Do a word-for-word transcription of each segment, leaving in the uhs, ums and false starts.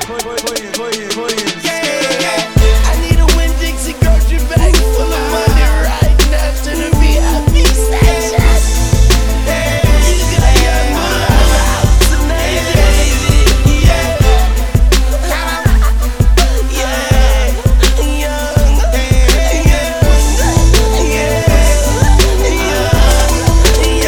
I need a Winn-Dixie grocery bag full of money right now to the V I P section. You got young Moolah out tonight, baby. Yeah, yeah, young, young, yeah,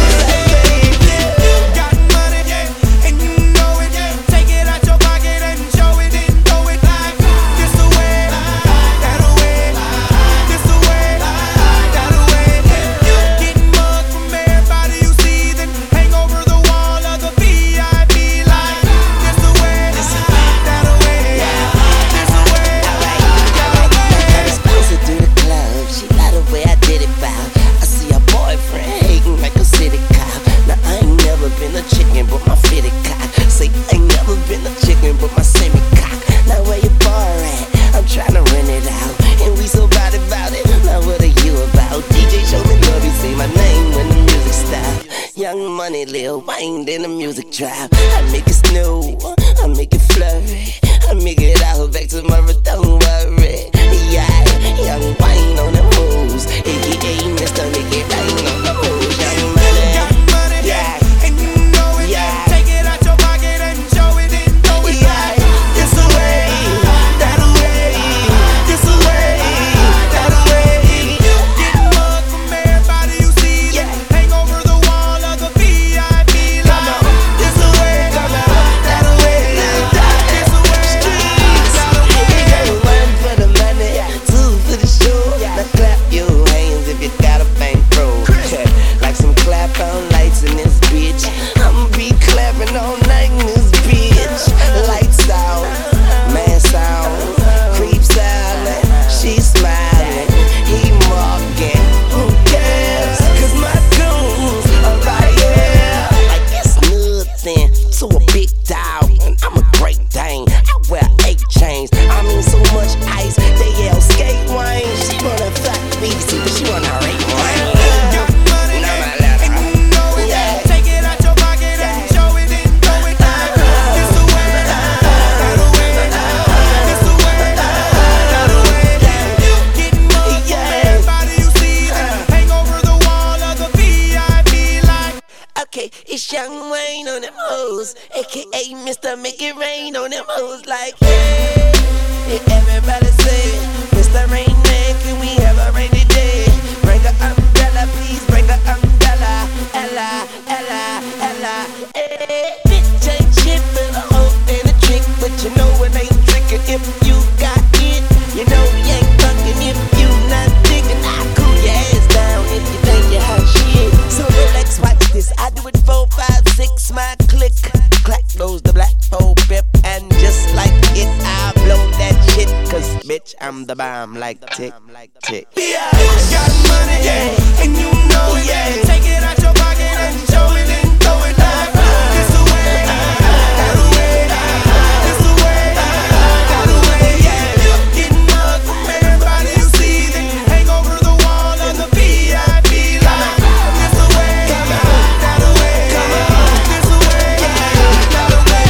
yeah, baby. Got money, yeah, and you know it. Take it out your pocket and show it and throw it like this the way, that the way, this the way, that the way. You getting mugged from everybody you see, then hang over the wall of the V I P like this the way, that the way, this the way, that the way. Closer to the club, she love the way I did it, foul. I see a boyfriend hating like a city cop. Now I ain't never been a chicken, but my fitted cock. Say I ain't never been a chicken, but my semi cock. Now where your bar at? I'm tryna rent it out, and we so bad about it. Now what are you about? D J show me love, he say my name when the music stop. Young Money, Lil Wayne, then the music drop. I make it snow, I make it flurry, I make it out back tomorrow, don't worry. Yeah, Young Wayne on the moves, A K A Mister Make It Rain on the moves. Young Money, Got money, yeah, and you know it. yeah. Take it out your pocket and show it and throw it like this the way, that the way, this the way, that the way. You getting mugged from everybody you see, then hang over the wall of the V I P like this the way, that the way, this the way, that the way. One for the money, two for the show. Now clap your hands if you got a bankroll. Like some clap on lights in this bitch. I'ma be clapping all night in this bitch. Lights out, mask out, creep silent, she smiling, he mocking. Who cares? Cause my goons are right here. Like it's nothing to a big dog, and I'm a great dane. I wear eight chains. I mean so much ice, they yell skate wine. She wanna fuck me, see, but she wanna rape wine. Got money, and you know it. Yeah. Take it out your pocket and show it and throw it like this the way, that the way, this the way, that the way. You getting mugged from everybody you see, then hang over the wall of the V I P like. Okay, it's Young Wayne on them hoes, A K A Mister Make It Rain on them hoes. Like, hey, hey, everybody say, Mister Rain Man, can we have a rainy day? Bring a umbrella, please, bring a umbrella. Ella, Ella, Ella, hey. Bitch ain't shit but a hoe and a trick, but you know it ain't trickin' if you got it. You know you ain't fucking if you not digging. I cool your ass down if you think you hot shit. So relax, watch this. I do it four, five, six, my click. Clack goes the black pole pip, and just like it, I blow that shit. Cause bitch, I'm the bomb like tick, tick. Yeah, got money, yeah, and you know it. Yeah. Take it out your pocket and show it and throw it like this the way, that the way, this the way, that the way. Yeah, you getting mugged from everybody you see, then hang over the wall of the V I P like this the way, that the way, this the way, that the way.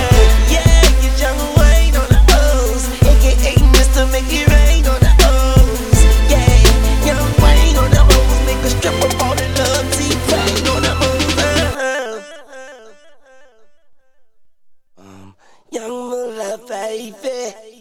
Yeah, you Young Wayne on the hoes, A K A Mister Make It Rain on the hoes. Yeah, Young Wayne on the hoes, make a strip up all the love, T-Pain on the hoes. Uh-huh. Um, Young Moolah, baby.